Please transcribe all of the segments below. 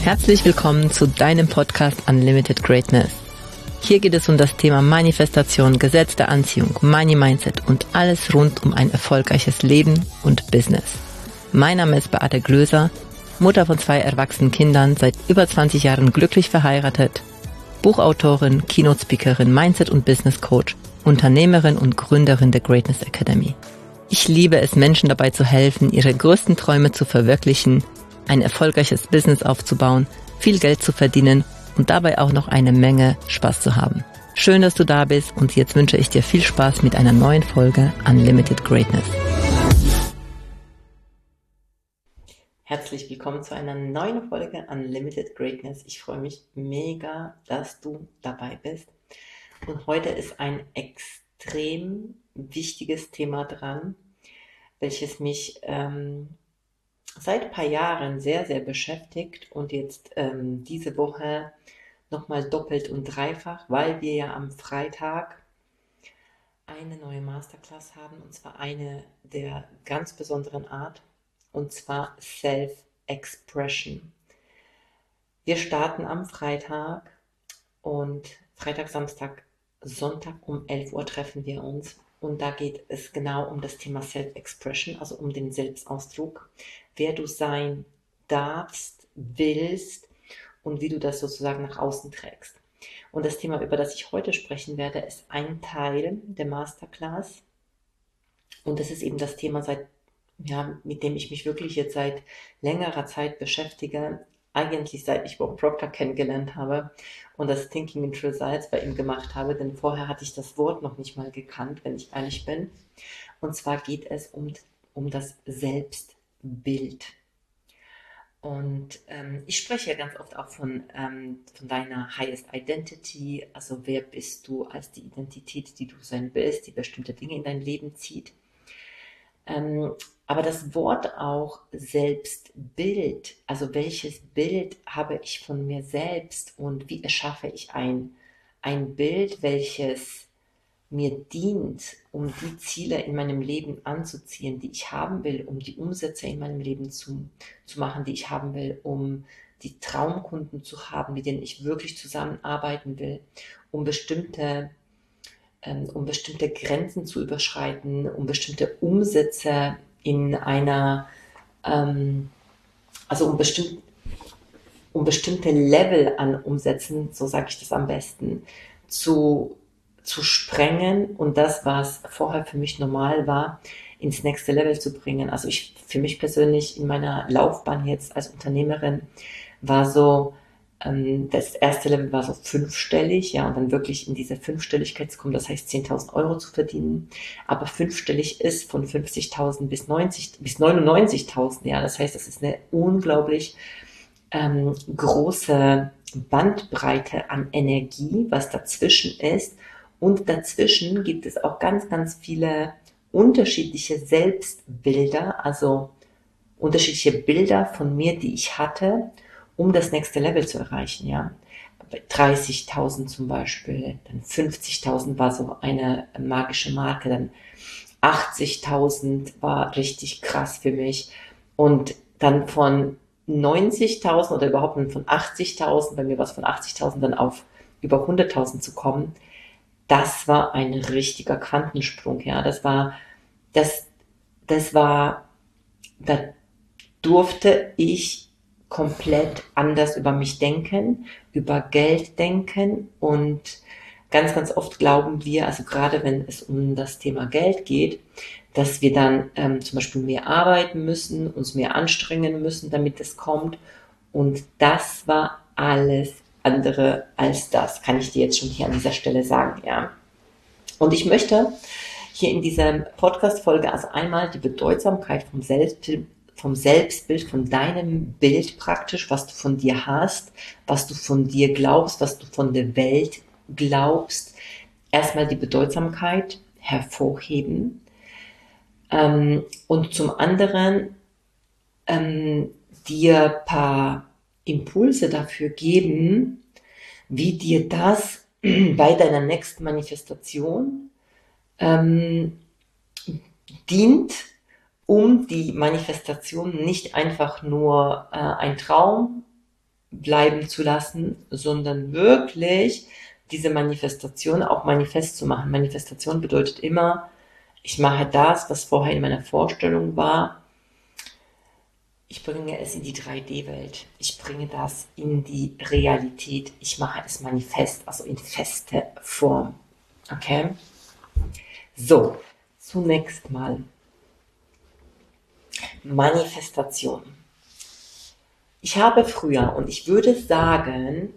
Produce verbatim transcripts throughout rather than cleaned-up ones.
Herzlich willkommen zu deinem Podcast Unlimited Greatness. Hier geht es um das Thema Manifestation, Gesetz der Anziehung, Money Mindset und alles rund um ein erfolgreiches Leben und Business. Mein Name ist Beate Glöser, Mutter von zwei erwachsenen Kindern, seit über zwanzig Jahren glücklich verheiratet, Buchautorin, Keynote-Speakerin, Mindset- und Business-Coach, Unternehmerin und Gründerin der Greatness Academy. Ich liebe es, Menschen dabei zu helfen, ihre größten Träume zu verwirklichen, ein erfolgreiches Business aufzubauen, viel Geld zu verdienen und dabei auch noch eine Menge Spaß zu haben. Schön, dass du da bist und jetzt wünsche ich dir viel Spaß mit einer neuen Folge Unlimited Greatness. Herzlich willkommen zu einer neuen Folge Unlimited Greatness. Ich freue mich mega, dass du dabei bist. Und heute ist ein extrem wichtiges Thema dran, welches mich ähm, seit ein paar Jahren sehr, sehr beschäftigt und jetzt ähm, diese Woche nochmal doppelt und dreifach, weil wir ja am Freitag eine neue Masterclass haben, und zwar eine der ganz besonderen Art, und zwar Self-Expression. Wir starten am Freitag und Freitag, Samstag, Sonntag um elf Uhr treffen wir uns. Und da geht es genau um das Thema Self-Expression, also um den Selbstausdruck, wer du sein darfst, willst und wie du das sozusagen nach außen trägst. Und das Thema, über das ich heute sprechen werde, ist ein Teil der Masterclass. Und das ist eben das Thema, seit, ja, mit dem ich mich wirklich jetzt seit längerer Zeit beschäftige, eigentlich seit ich Bob Proctor kennengelernt habe und das Thinking in Results bei ihm gemacht habe, denn vorher hatte ich das Wort noch nicht mal gekannt, wenn ich ehrlich bin. Und zwar geht es um, um das Selbstbild. Und ähm, ich spreche ja ganz oft auch von, ähm, von deiner Highest Identity, also wer bist du als die Identität, die du sein willst, die bestimmte Dinge in dein Leben zieht. Ähm, aber das Wort auch Selbstbild, also welches Bild habe ich von mir selbst und wie erschaffe ich ein, ein Bild, welches mir dient, um die Ziele in meinem Leben anzuziehen, die ich haben will, um die Umsätze in meinem Leben zu, zu machen, die ich haben will, um die Traumkunden zu haben, mit denen ich wirklich zusammenarbeiten will, um bestimmte um bestimmte Grenzen zu überschreiten, um bestimmte Umsätze in einer, ähm, also um, bestimmt, um bestimmte Level an Umsätzen, so sage ich das am besten, zu, zu sprengen und das, was vorher für mich normal war, ins nächste Level zu bringen. Also ich, für mich persönlich in meiner Laufbahn jetzt als Unternehmerin war so, das erste Level war so fünfstellig, ja, und dann wirklich in diese Fünfstelligkeit zu kommen, das heißt zehntausend Euro zu verdienen, aber fünfstellig ist von fünfzigtausend bis neunzig, bis neunundneunzigtausend, ja, das heißt, das ist eine unglaublich ähm, große Bandbreite an Energie, was dazwischen ist, und dazwischen gibt es auch ganz, ganz viele unterschiedliche Selbstbilder, also unterschiedliche Bilder von mir, die ich hatte, um das nächste Level zu erreichen, ja. Bei dreißigtausend zum Beispiel, dann fünfzigtausend war so eine magische Marke, dann achtzigtausend war richtig krass für mich und dann von neunzigtausend oder überhaupt von achtzigtausend, bei mir war es von achtzigtausend dann auf über hunderttausend zu kommen, das war ein richtiger Quantensprung, ja. Das war, das, das war, da durfte ich komplett anders über mich denken, über Geld denken und ganz, ganz oft glauben wir, also gerade wenn es um das Thema Geld geht, dass wir dann ähm, zum Beispiel mehr arbeiten müssen, uns mehr anstrengen müssen, damit es kommt, und das war alles andere als das, kann ich dir jetzt schon hier an dieser Stelle sagen, ja. Und ich möchte hier in dieser Podcast-Folge also einmal die Bedeutsamkeit vom Selbstbild vom Selbstbild, von deinem Bild praktisch, was du von dir hast, was du von dir glaubst, was du von der Welt glaubst, erstmal die Bedeutsamkeit hervorheben ähm, und zum anderen ähm, dir ein paar Impulse dafür geben, wie dir das bei deiner nächsten Manifestation ähm, dient, um die Manifestation nicht einfach nur äh, ein Traum bleiben zu lassen, sondern wirklich diese Manifestation auch manifest zu machen. Manifestation bedeutet immer, ich mache das, was vorher in meiner Vorstellung war. Ich bringe es in die drei D-Welt. Ich bringe das in die Realität. Ich mache es manifest, also in feste Form. Okay? So, zunächst mal Manifestation. Ich habe früher, und ich würde sagen,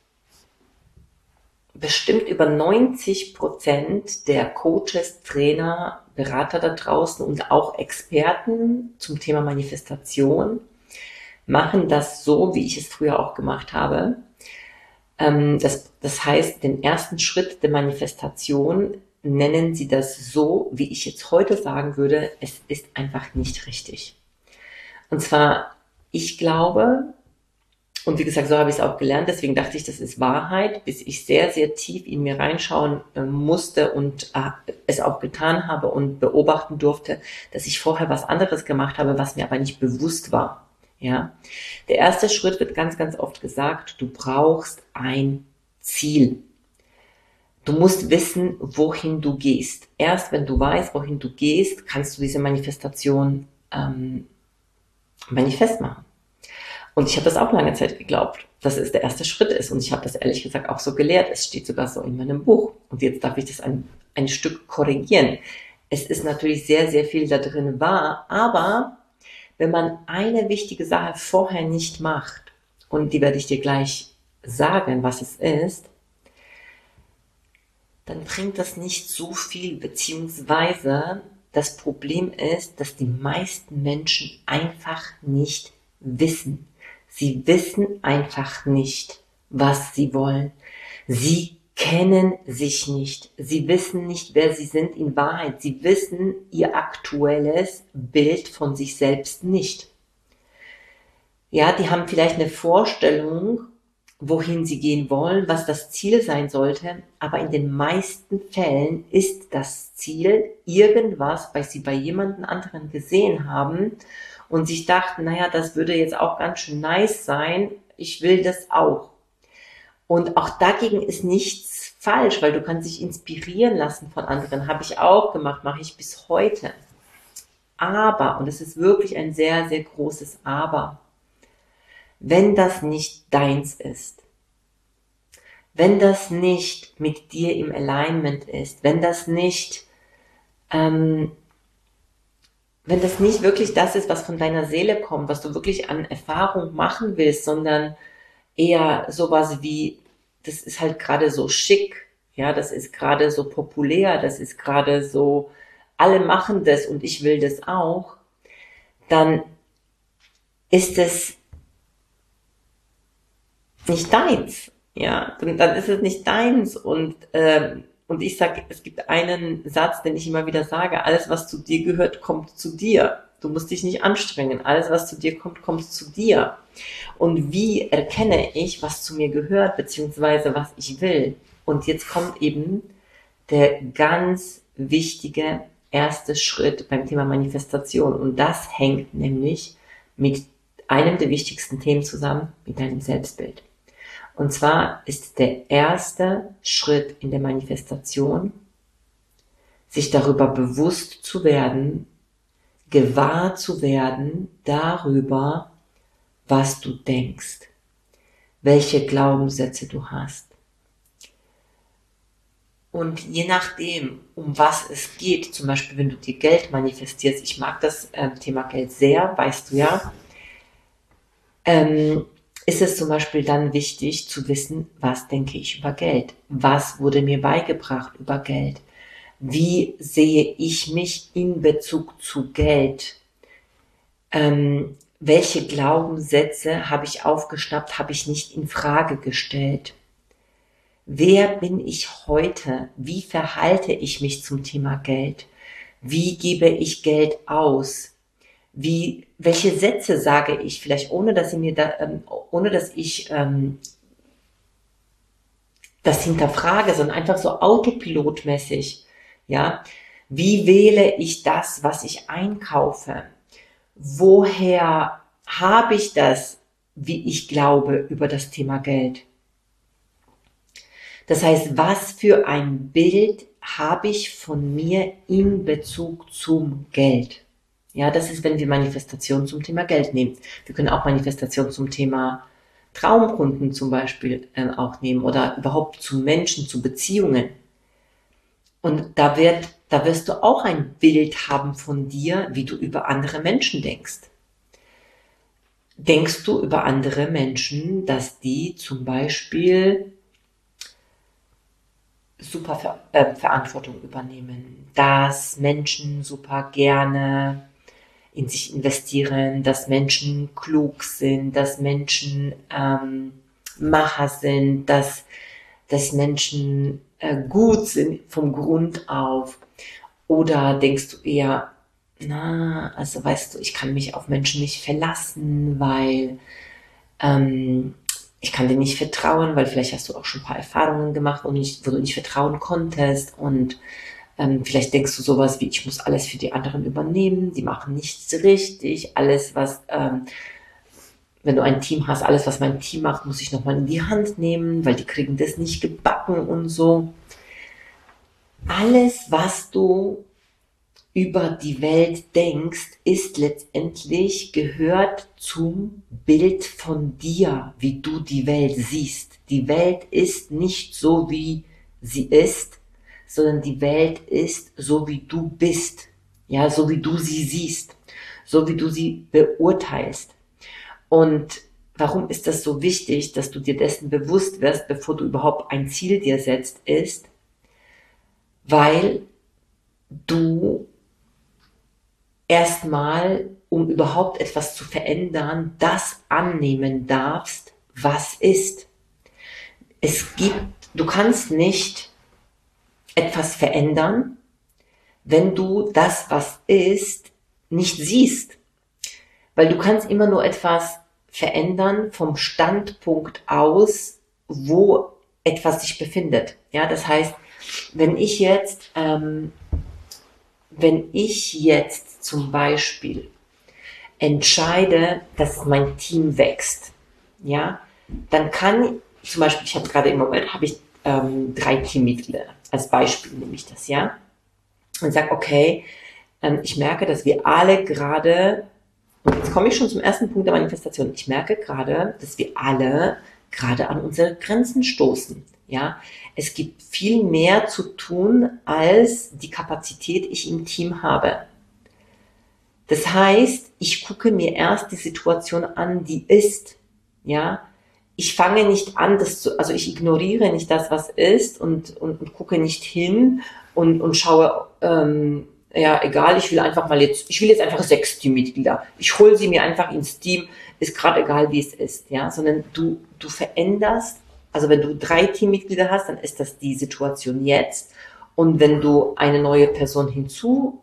bestimmt über neunzig Prozent der Coaches, Trainer, Berater da draußen und auch Experten zum Thema Manifestation machen das so, wie ich es früher auch gemacht habe. Ähm, das, das heißt, den ersten Schritt der Manifestation nennen sie das so, wie ich jetzt heute sagen würde, es ist einfach nicht richtig. Und zwar, ich glaube, und wie gesagt, so habe ich es auch gelernt, deswegen dachte ich, das ist Wahrheit, bis ich sehr, sehr tief in mir reinschauen äh, musste und äh, es auch getan habe und beobachten durfte, dass ich vorher was anderes gemacht habe, was mir aber nicht bewusst war. Ja? Der erste Schritt wird ganz, ganz oft gesagt, du brauchst ein Ziel. Du musst wissen, wohin du gehst. Erst wenn du weißt, wohin du gehst, kannst du diese Manifestation ähm, manifest machen. Und ich habe das auch lange Zeit geglaubt, dass es der erste Schritt ist. Und ich habe das ehrlich gesagt auch so gelehrt. Es steht sogar so in meinem Buch. Und jetzt darf ich das ein, ein Stück korrigieren. Es ist natürlich sehr, sehr viel da drin wahr. Aber wenn man eine wichtige Sache vorher nicht macht, und die werde ich dir gleich sagen, was es ist, dann bringt das nicht so viel, beziehungsweise das Problem ist, dass die meisten Menschen einfach nicht wissen. Sie wissen einfach nicht, was sie wollen. Sie kennen sich nicht. Sie wissen nicht, wer sie sind in Wahrheit. Sie wissen ihr aktuelles Bild von sich selbst nicht. Ja, die haben vielleicht eine Vorstellung, wohin sie gehen wollen, was das Ziel sein sollte, aber in den meisten Fällen ist das Ziel irgendwas, was sie bei jemandem anderen gesehen haben und sich dachten, naja, das würde jetzt auch ganz schön nice sein, ich will das auch. Und auch dagegen ist nichts falsch, weil du kannst dich inspirieren lassen von anderen, habe ich auch gemacht, mache ich bis heute. Aber, und es ist wirklich ein sehr, sehr großes Aber, wenn das nicht deins ist, wenn das nicht mit dir im Alignment ist, wenn das nicht ähm, wenn das nicht wirklich das ist, was von deiner Seele kommt, was du wirklich an Erfahrung machen willst, sondern eher sowas wie, das ist halt gerade so schick, ja, das ist gerade so populär, das ist gerade so, alle machen das und ich will das auch, dann ist es nicht deins, ja, dann, dann ist es nicht deins und ähm, und ich sage, es gibt einen Satz, den ich immer wieder sage, alles, was zu dir gehört, kommt zu dir. Du musst dich nicht anstrengen. Alles, was zu dir kommt, kommt zu dir. Und wie erkenne ich, was zu mir gehört, beziehungsweise was ich will? Und jetzt kommt eben der ganz wichtige erste Schritt beim Thema Manifestation. Und das hängt nämlich mit einem der wichtigsten Themen zusammen, mit deinem Selbstbild. Und zwar ist der erste Schritt in der Manifestation, sich darüber bewusst zu werden, gewahr zu werden darüber, was du denkst, welche Glaubenssätze du hast. Und je nachdem, um was es geht, zum Beispiel wenn du dir Geld manifestierst, ich mag das äh, Thema Geld sehr, weißt du ja, ähm, ist es zum Beispiel dann wichtig zu wissen, was denke ich über Geld? Was wurde mir beigebracht über Geld? Wie sehe ich mich in Bezug zu Geld? Ähm, welche Glaubenssätze habe ich aufgeschnappt, habe ich nicht in Frage gestellt? Wer bin ich heute? Wie verhalte ich mich zum Thema Geld? Wie gebe ich Geld aus? Wie, welche Sätze sage ich, vielleicht ohne dass ich mir da, ähm, ohne dass ich ähm, das hinterfrage, sondern einfach so autopilotmäßig, ja. Wie wähle ich das, was ich einkaufe? Woher habe ich das, wie ich glaube über das Thema Geld. Das heißt, was für ein Bild habe ich von mir in Bezug zum Geld? Ja, das ist, wenn wir Manifestation zum Thema Geld nehmen. Wir können auch Manifestation zum Thema Traumkunden zum Beispiel äh, auch nehmen oder überhaupt zu Menschen, zu Beziehungen. Und da wird, da wirst du auch ein Bild haben von dir, wie du über andere Menschen denkst. Denkst du über andere Menschen, dass die zum Beispiel super Ver äh, Verantwortung übernehmen, dass Menschen super gerne in sich investieren, dass Menschen klug sind, dass Menschen ähm, Macher sind, dass, dass Menschen äh, gut sind vom Grund auf? Oder denkst du eher, na, also weißt du, ich kann mich auf Menschen nicht verlassen, weil ähm, ich kann dir nicht vertrauen, weil vielleicht hast du auch schon ein paar Erfahrungen gemacht, wo du nicht, wo du nicht vertrauen konntest und ähm, vielleicht denkst du sowas wie, ich muss alles für die anderen übernehmen, die machen nichts richtig, alles was, ähm, wenn du ein Team hast, alles was mein Team macht, muss ich nochmal in die Hand nehmen, weil die kriegen das nicht gebacken und so. Alles, was du über die Welt denkst, ist letztendlich gehört zum Bild von dir, wie du die Welt siehst. Die Welt ist nicht so, wie sie ist, sondern die Welt ist so, wie du bist. Ja, so wie du sie siehst, so wie du sie beurteilst. Und warum ist das so wichtig, dass du dir dessen bewusst wirst, bevor du überhaupt ein Ziel dir setzt, ist, weil du erstmal, um überhaupt etwas zu verändern, das annehmen darfst, was ist. Es gibt, du kannst nicht etwas verändern, wenn du das, was ist, nicht siehst. Weil du kannst immer nur etwas verändern vom Standpunkt aus, wo etwas sich befindet. Ja, das heißt, wenn ich jetzt, ähm, wenn ich jetzt zum Beispiel entscheide, dass mein Team wächst, ja, dann kann zum Beispiel, ich habe gerade im Moment habe ich ähm, drei Teammitglieder, als Beispiel nehme ich das, ja, und sage, okay, ähm, ich merke, dass wir alle gerade, und jetzt komme ich schon zum ersten Punkt der Manifestation, ich merke gerade, dass wir alle gerade an unsere Grenzen stoßen, ja, es gibt viel mehr zu tun, als die Kapazität ich im Team habe. Das heißt, ich gucke mir erst die Situation an, die ist, ja. Ich fange nicht an, das zu, also ich ignoriere nicht das, was ist und, und, und gucke nicht hin und, und schaue, ähm, ja, egal, ich will einfach mal jetzt, ich will jetzt einfach sechs Teammitglieder. Ich hole sie mir einfach ins Team, ist gerade egal, wie es ist, ja, sondern du, du veränderst, also wenn du drei Teammitglieder hast, dann ist das die Situation jetzt und wenn du eine neue Person hinzuholst,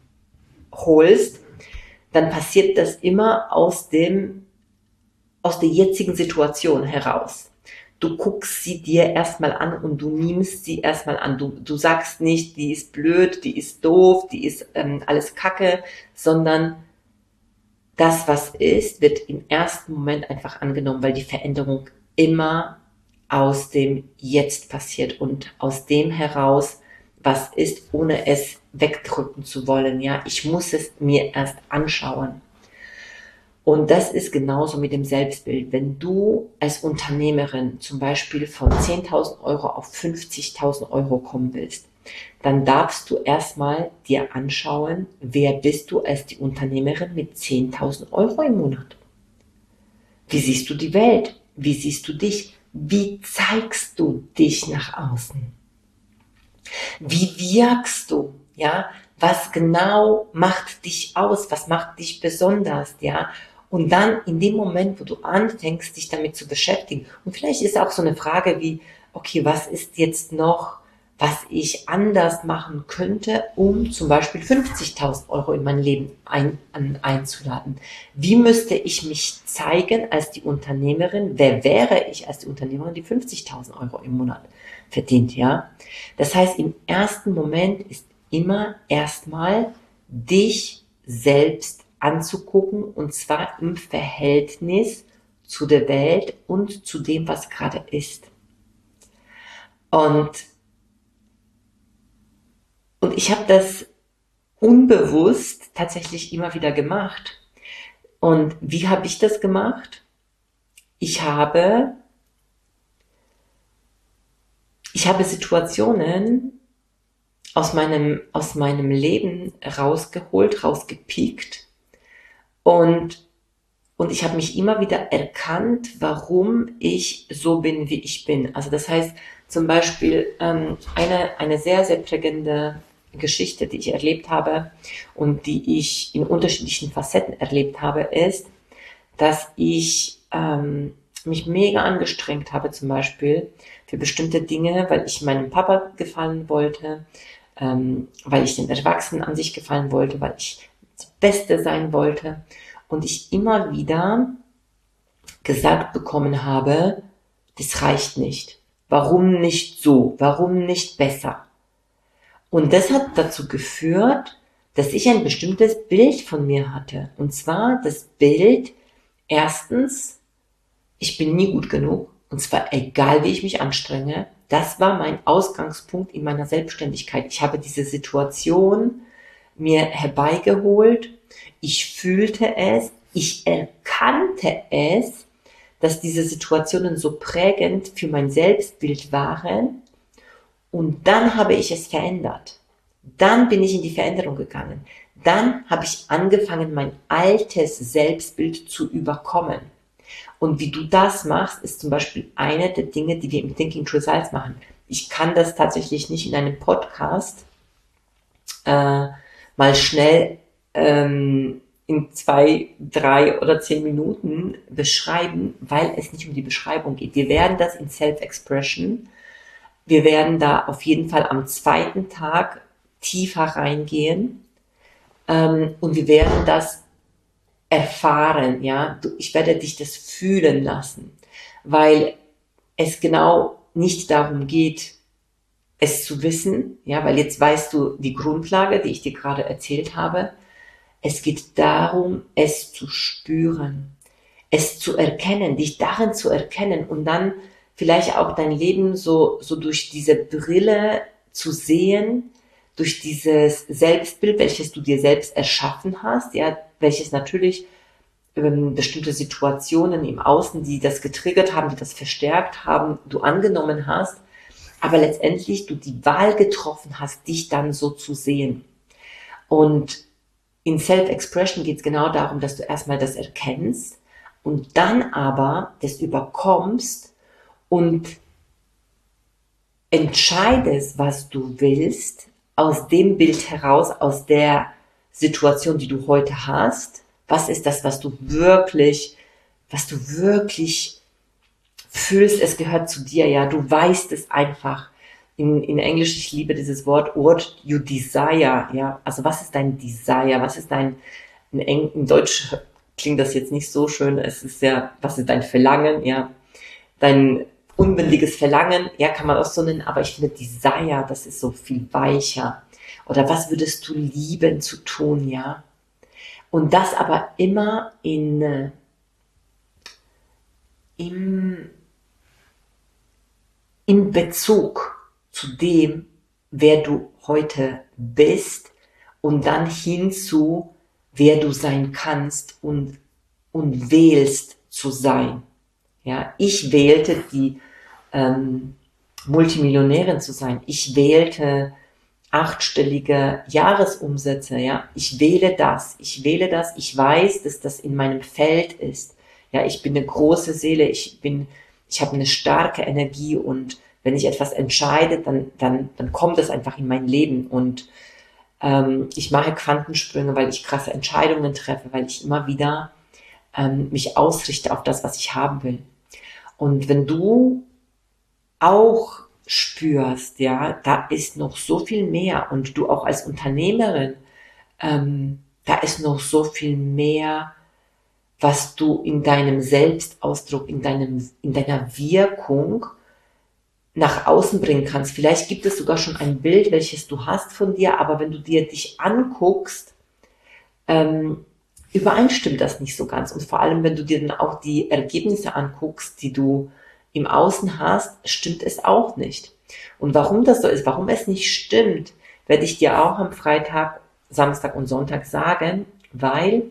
dann passiert das immer aus dem, aus der jetzigen Situation heraus. Du guckst sie dir erstmal an und du nimmst sie erstmal an. Du, du sagst nicht, die ist blöd, die ist doof, die ist ähm, alles Kacke, sondern das, was ist, wird im ersten Moment einfach angenommen, weil die Veränderung immer aus dem Jetzt passiert und aus dem heraus, was ist, ohne es wegdrücken zu wollen. Ja, ich muss es mir erst anschauen. Und das ist genauso mit dem Selbstbild. Wenn du als Unternehmerin zum Beispiel von zehntausend Euro auf fünfzigtausend Euro kommen willst, dann darfst du erstmal dir anschauen, wer bist du als die Unternehmerin mit zehntausend Euro im Monat? Wie siehst du die Welt? Wie siehst du dich? Wie zeigst du dich nach außen? Wie wirkst du? Ja, was genau macht dich aus? Was macht dich besonders? Ja, und dann in dem Moment, wo du anfängst, dich damit zu beschäftigen, und vielleicht ist auch so eine Frage wie, okay, was ist jetzt noch, was ich anders machen könnte, um zum Beispiel fünfzigtausend Euro in mein Leben ein, ein, einzuladen? Wie müsste ich mich zeigen als die Unternehmerin? Wer wäre ich als die Unternehmerin, die fünfzigtausend Euro im Monat verdient, ja? Das heißt, im ersten Moment ist immer erstmal dich selbst anzugucken und zwar im Verhältnis zu der Welt und zu dem, was gerade ist. Und, und ich habe das unbewusst tatsächlich immer wieder gemacht. Und wie habe ich das gemacht? Ich habe, ich habe Situationen aus meinem, aus meinem Leben rausgeholt, rausgepickt und, und ich habe mich immer wieder erkannt, warum ich so bin, wie ich bin. Also das heißt zum Beispiel ähm, eine, eine sehr, sehr prägende Geschichte, die ich erlebt habe und die ich in unterschiedlichen Facetten erlebt habe, ist, dass ich ähm, mich mega angestrengt habe, zum Beispiel für bestimmte Dinge, weil ich meinem Papa gefallen wollte, ähm, weil ich den Erwachsenen an sich gefallen wollte, weil ich die Beste sein wollte und ich immer wieder gesagt bekommen habe, das reicht nicht. Warum nicht so? Warum nicht besser? Und das hat dazu geführt, dass ich ein bestimmtes Bild von mir hatte. Und zwar das Bild, erstens, ich bin nie gut genug. Und zwar egal, wie ich mich anstrenge. Das war mein Ausgangspunkt in meiner Selbstständigkeit. Ich habe diese Situation mir herbeigeholt. Ich fühlte es. Ich erkannte es, dass diese Situationen so prägend für mein Selbstbild waren. Und dann habe ich es verändert. Dann bin ich in die Veränderung gegangen. Dann habe ich angefangen, mein altes Selbstbild zu überkommen. Und wie du das machst, ist zum Beispiel eine der Dinge, die wir im Thinking True Size machen. Ich kann das tatsächlich nicht in einem Podcast äh, mal schnell ähm, in zwei, drei oder zehn Minuten beschreiben, weil es nicht um die Beschreibung geht. Wir werden das in Self-Expression, wir werden da auf jeden Fall am zweiten Tag tiefer reingehen ähm, und wir werden das erfahren, ja. Du, ich werde dich das fühlen lassen, weil es genau nicht darum geht, es zu wissen, ja, weil jetzt weißt du die Grundlage, die ich dir gerade erzählt habe. Es geht darum, es zu spüren, es zu erkennen, dich darin zu erkennen und dann vielleicht auch dein Leben so, so durch diese Brille zu sehen, durch dieses Selbstbild, welches du dir selbst erschaffen hast, ja, welches natürlich ähm, bestimmte Situationen im Außen, die das getriggert haben, die das verstärkt haben, du angenommen hast, aber letztendlich du die Wahl getroffen hast, dich dann so zu sehen. Und in Self-Expression geht es genau darum, dass du erstmal das erkennst und dann aber das überkommst und entscheidest, was du willst, aus dem Bild heraus, aus der Situation, die du heute hast. Was ist das, was du wirklich, was du wirklich fühlst, es gehört zu dir, ja, du weißt es einfach. In, in Englisch, ich liebe dieses Wort, what you desire, ja, also was ist dein Desire, was ist dein, in, Eng, in Deutsch klingt das jetzt nicht so schön, es ist ja, was ist dein Verlangen, ja, dein unbändiges Verlangen, ja, kann man auch so nennen, aber ich finde Desire, das ist so viel weicher. Oder was würdest du lieben zu tun, ja? Und das aber immer in, im, im Bezug zu dem, wer du heute bist und dann hinzu, wer du sein kannst und, und wählst zu sein. Ja, ich wählte die ähm, Multimillionärin zu sein. Ich wählte achtstellige Jahresumsätze. Ja, ich wähle das. Ich wähle das. Ich weiß, dass das in meinem Feld ist. Ja, ich bin eine große Seele. Ich bin, ich habe eine starke Energie und wenn ich etwas entscheide, dann, dann, dann kommt es einfach in mein Leben und ähm, ich mache Quantensprünge, weil ich krasse Entscheidungen treffe, weil ich immer wieder ähm, mich ausrichte auf das, was ich haben will. Und wenn du auch spürst, ja, da ist noch so viel mehr und du auch als Unternehmerin, ähm, da ist noch so viel mehr, was du in deinem Selbstausdruck, in deinem, in deiner Wirkung nach außen bringen kannst. Vielleicht gibt es sogar schon ein Bild, welches du hast von dir, aber wenn du dir dich anguckst, ähm, übereinstimmt das nicht so ganz. Und vor allem, wenn du dir dann auch die Ergebnisse anguckst, die du im Außen hast, stimmt es auch nicht. Und warum das so ist, warum es nicht stimmt, werde ich dir auch am Freitag, Samstag und Sonntag sagen, weil,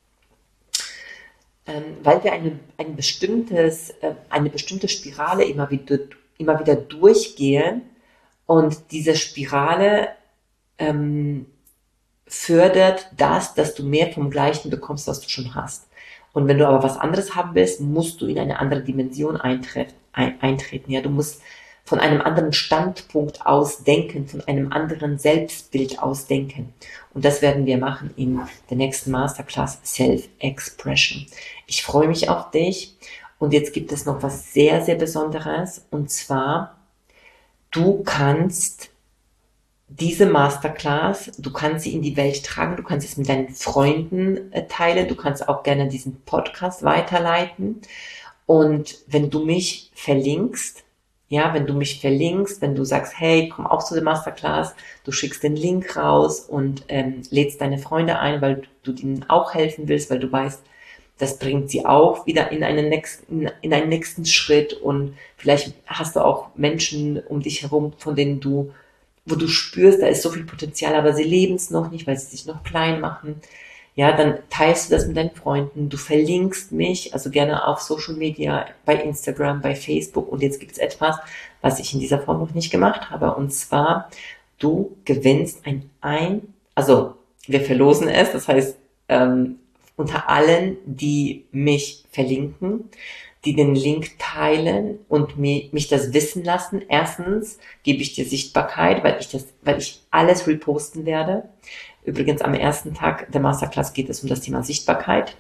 ähm, weil wir eine, ein bestimmtes, äh, eine bestimmte Spirale immer wieder, immer wieder durchgehen und diese Spirale ähm, fördert das, dass du mehr vom Gleichen bekommst, was du schon hast. Und wenn du aber was anderes haben willst, musst du in eine andere Dimension eintreten. Ein, eintreten. Ja, du musst von einem anderen Standpunkt aus denken, von einem anderen Selbstbild aus denken. Und das werden wir machen in der nächsten Masterclass Self-Expression. Ich freue mich auf dich. Und jetzt gibt es noch was sehr, sehr Besonderes. Und zwar, du kannst diese Masterclass, du kannst sie in die Welt tragen, du kannst es mit deinen Freunden äh, teilen, du kannst auch gerne diesen Podcast weiterleiten. Und wenn du mich verlinkst, ja, wenn du mich verlinkst, wenn du sagst, hey, komm auch zu der Masterclass, du schickst den Link raus und ähm, lädst deine Freunde ein, weil du denen auch helfen willst, weil du weißt, das bringt sie auch wieder in einen nächsten, in einen nächsten Schritt und vielleicht hast du auch Menschen um dich herum, von denen du, wo du spürst, da ist so viel Potenzial, aber sie leben es noch nicht, weil sie sich noch klein machen. Ja, dann teilst du das mit deinen Freunden, du verlinkst mich, also gerne auf Social Media, bei Instagram, bei Facebook. Und jetzt gibt es etwas, was ich in dieser Form noch nicht gemacht habe. Und zwar, du gewinnst ein ein, also wir verlosen es, das heißt, ähm, unter allen, die mich verlinken, die den Link teilen und mich, mich das wissen lassen. Erstens gebe ich dir Sichtbarkeit, weil ich das, weil ich alles reposten werde. Übrigens am ersten Tag der Masterclass geht es um das Thema Sichtbarkeit.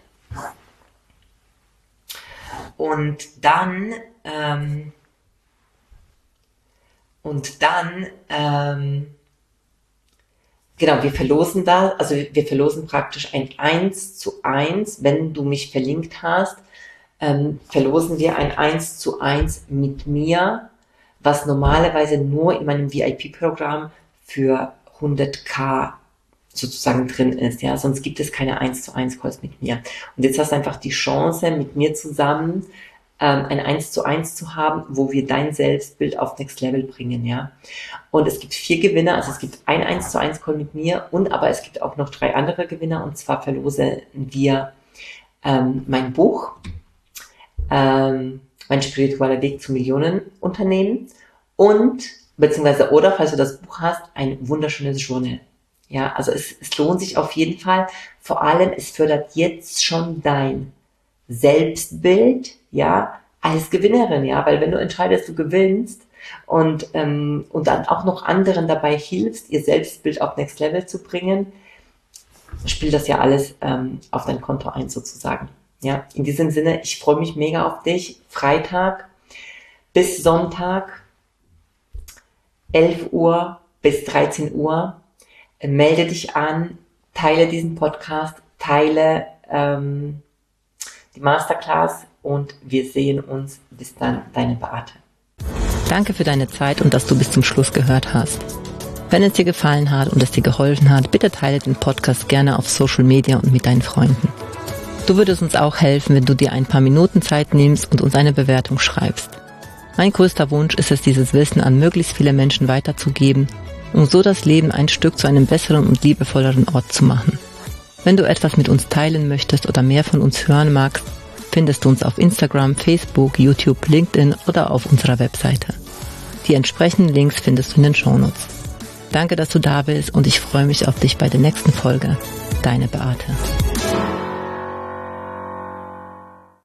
Und dann, ähm, und dann, ähm, genau, wir verlosen da, also wir verlosen praktisch ein eins zu eins, wenn du mich verlinkt hast, ähm, verlosen wir ein eins zu eins mit mir, was normalerweise nur in meinem V I P-Programm für hunderttausend sozusagen drin ist, ja, sonst gibt es keine eins zu eins Calls mit mir. Und jetzt hast du einfach die Chance, mit mir zusammen ähm, ein eins zu eins zu haben, wo wir dein Selbstbild auf Next Level bringen, ja. Und es gibt vier Gewinner, also es gibt ein eins zu eins Call mit mir und aber es gibt auch noch drei andere Gewinner und zwar verlosen wir ähm, mein Buch, ähm, mein spiritueller Weg zu Millionenunternehmen und, beziehungsweise, oder, falls du das Buch hast, ein wunderschönes Journal. Ja, also es, es lohnt sich auf jeden Fall. Vor allem, es fördert jetzt schon dein Selbstbild, ja, als Gewinnerin, ja, weil wenn du entscheidest, du gewinnst und, ähm, und dann auch noch anderen dabei hilfst, ihr Selbstbild auf Next Level zu bringen, spielt das ja alles ähm, auf dein Konto ein sozusagen. Ja, in diesem Sinne, ich freue mich mega auf dich. Freitag bis Sonntag, elf Uhr bis dreizehn Uhr. Melde dich an, teile diesen Podcast, teile ähm, die Masterclass und wir sehen uns. Bis dann, deine Beate. Danke für deine Zeit und dass du bis zum Schluss gehört hast. Wenn es dir gefallen hat und es dir geholfen hat, bitte teile den Podcast gerne auf Social Media und mit deinen Freunden. Du würdest uns auch helfen, wenn du dir ein paar Minuten Zeit nimmst und uns eine Bewertung schreibst. Mein größter Wunsch ist es, dieses Wissen an möglichst viele Menschen weiterzugeben, um so das Leben ein Stück zu einem besseren und liebevolleren Ort zu machen. Wenn du etwas mit uns teilen möchtest oder mehr von uns hören magst, findest du uns auf Instagram, Facebook, YouTube, LinkedIn oder auf unserer Webseite. Die entsprechenden Links findest du in den Shownotes. Danke, dass du da bist und ich freue mich auf dich bei der nächsten Folge. Deine Beate.